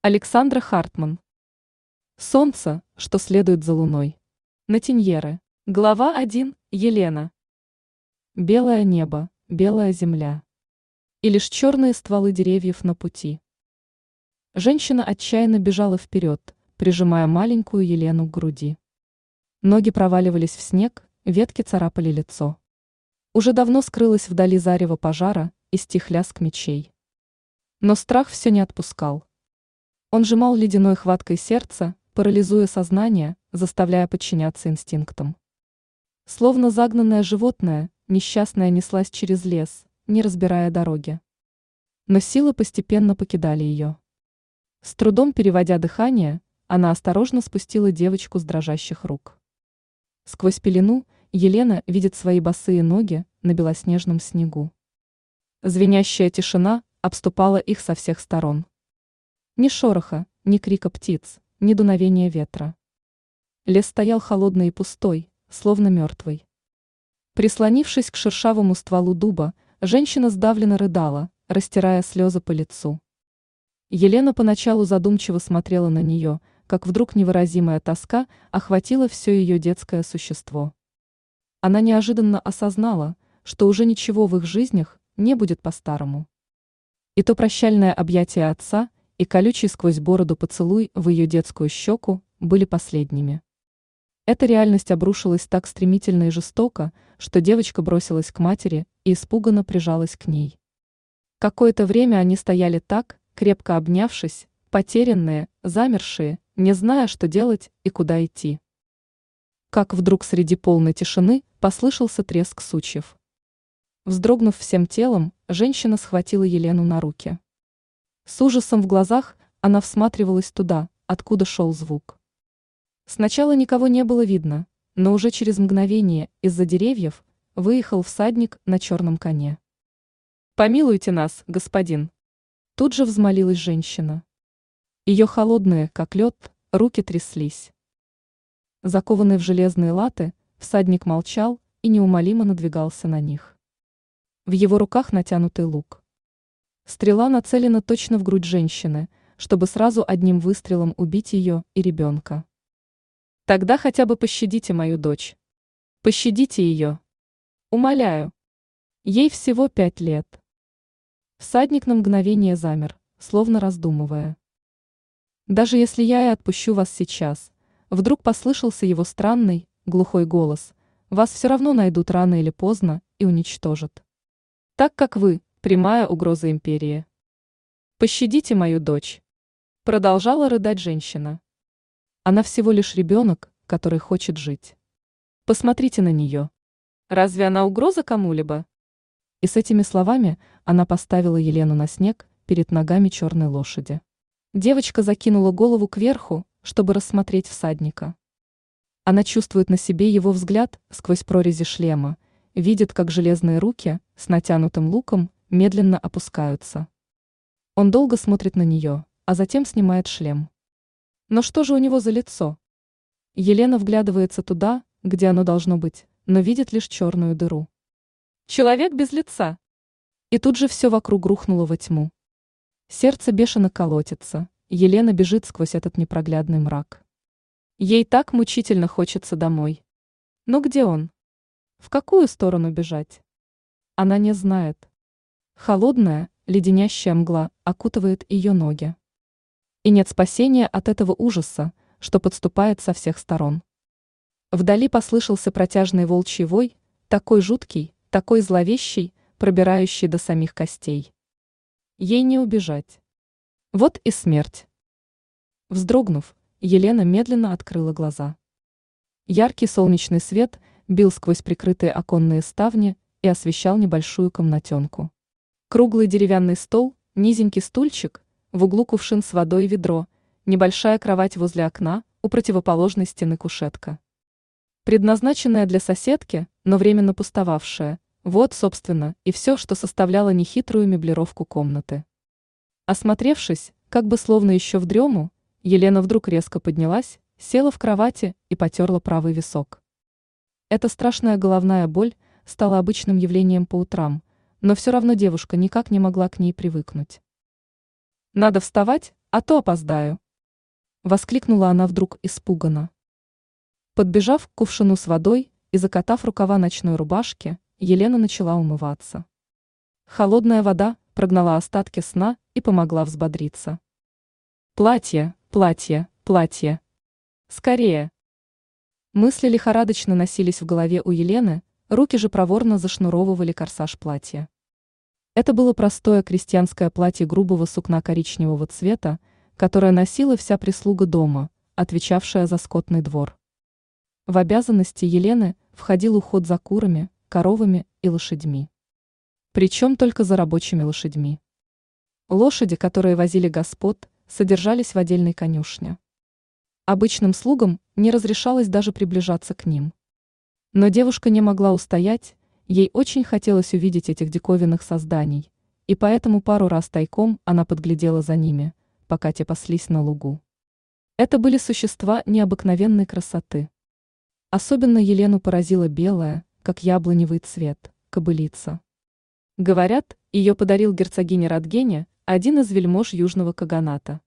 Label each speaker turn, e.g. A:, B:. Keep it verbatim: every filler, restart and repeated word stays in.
A: Александра Хартман. Солнце, что следует за луной. Натиньеры. Глава один. Елена. Белое небо, белая земля. И лишь черные стволы деревьев на пути. Женщина отчаянно бежала вперед, прижимая маленькую Елену к груди. Ноги проваливались в снег, ветки царапали лицо. Уже давно скрылась вдали зарево пожара и стих лязг мечей. Но страх все не отпускал. Он сжимал ледяной хваткой сердце, парализуя сознание, заставляя подчиняться инстинктам. Словно загнанное животное, несчастная неслась через лес, не разбирая дороги. Но силы постепенно покидали ее. С трудом переводя дыхание, она осторожно спустила девочку с дрожащих рук. Сквозь пелену Елена видит свои босые ноги на белоснежном снегу. Звенящая тишина обступала их со всех сторон. Ни шороха, ни крика птиц, ни дуновения ветра. Лес стоял холодный и пустой, словно мертвый. Прислонившись к шершавому стволу дуба, женщина сдавленно рыдала, растирая слезы по лицу. Елена поначалу задумчиво смотрела на нее, как вдруг невыразимая тоска охватила все ее детское существо. Она неожиданно осознала, что уже ничего в их жизнях не будет по-старому. И то прощальное объятие отца, и колючий сквозь бороду поцелуй в ее детскую щеку были последними. Эта реальность обрушилась так стремительно и жестоко, что девочка бросилась к матери и испуганно прижалась к ней. Какое-то время они стояли так, крепко обнявшись, потерянные, замершие, не зная, что делать и куда идти. Как вдруг среди полной тишины послышался треск сучьев. Вздрогнув всем телом, женщина схватила Елену на руки. С ужасом в глазах она всматривалась туда, откуда шел звук. Сначала никого не было видно, но уже через мгновение из-за деревьев выехал всадник на черном коне. «Помилуйте нас, господин!» Тут же взмолилась женщина. Ее холодные, как лед, руки тряслись. Закованный в железные латы, всадник молчал и неумолимо надвигался на них. В его руках натянутый лук. Стрела нацелена точно в грудь женщины, чтобы сразу одним выстрелом убить ее и ребенка. «Тогда хотя бы пощадите мою дочь. Пощадите ее. Умоляю. Ей всего пять лет». Всадник на мгновение замер, словно раздумывая. «Даже если я и отпущу вас сейчас», вдруг послышался его странный, глухой голос, «вас все равно найдут рано или поздно и уничтожат. Так как вы – прямая угроза империи. Пощадите мою дочь», – продолжала рыдать женщина. Она всего лишь ребенок, который хочет жить. Посмотрите на нее. Разве она угроза кому-либо? И с этими словами она поставила Елену на снег перед ногами черной лошади. Девочка закинула голову кверху, чтобы рассмотреть всадника. Она чувствует на себе его взгляд сквозь прорези шлема, видит, как железные руки с натянутым луком медленно опускаются. Он долго смотрит на нее, а затем снимает шлем. Но что же у него за лицо? Елена вглядывается туда, где оно должно быть, но видит лишь черную дыру. Человек без лица. И тут же все вокруг рухнуло во тьму. Сердце бешено колотится, Елена бежит сквозь этот непроглядный мрак. Ей так мучительно хочется домой. Но где он? В какую сторону бежать? Она не знает. Холодная, леденящая мгла окутывает ее ноги. И нет спасения от этого ужаса, что подступает со всех сторон. Вдали послышался протяжный волчий вой, такой жуткий, такой зловещий, пробирающий до самих костей. Ей не убежать. Вот и смерть. Вздрогнув, Елена медленно открыла глаза. Яркий солнечный свет бил сквозь прикрытые оконные ставни и освещал небольшую комнатенку. Круглый деревянный стол, низенький стульчик, в углу кувшин с водой и ведро, небольшая кровать возле окна, у противоположной стены кушетка. Предназначенная для соседки, но временно пустовавшая, вот, собственно, и все, что составляло нехитрую меблировку комнаты. Осмотревшись, как бы словно еще в дрему, Елена вдруг резко поднялась, села в кровати и потерла правый висок. Эта страшная головная боль стала обычным явлением по утрам, но все равно девушка никак не могла к ней привыкнуть. Надо вставать, а то опоздаю. Воскликнула она вдруг испуганно. Подбежав к кувшину с водой и закатав рукава ночной рубашки, Елена начала умываться. Холодная вода прогнала остатки сна и помогла взбодриться. Платье, платье, платье. Скорее. Мысли лихорадочно носились в голове у Елены, руки же проворно зашнуровывали корсаж платья. Это было простое крестьянское платье грубого сукна коричневого цвета, которое носила вся прислуга дома, отвечавшая за скотный двор. В обязанности Елены входил уход за курами, коровами и лошадьми. Причем только за рабочими лошадьми. Лошади, которые возили господ, содержались в отдельной конюшне. Обычным слугам не разрешалось даже приближаться к ним. Но девушка не могла устоять, ей очень хотелось увидеть этих диковинных созданий, и поэтому пару раз тайком она подглядела за ними, пока те паслись на лугу. Это были существа необыкновенной красоты. Особенно Елену поразила белая, как яблоневый цвет, кобылица. Говорят, ее подарил герцогине Радгене один из вельмож южного каганата.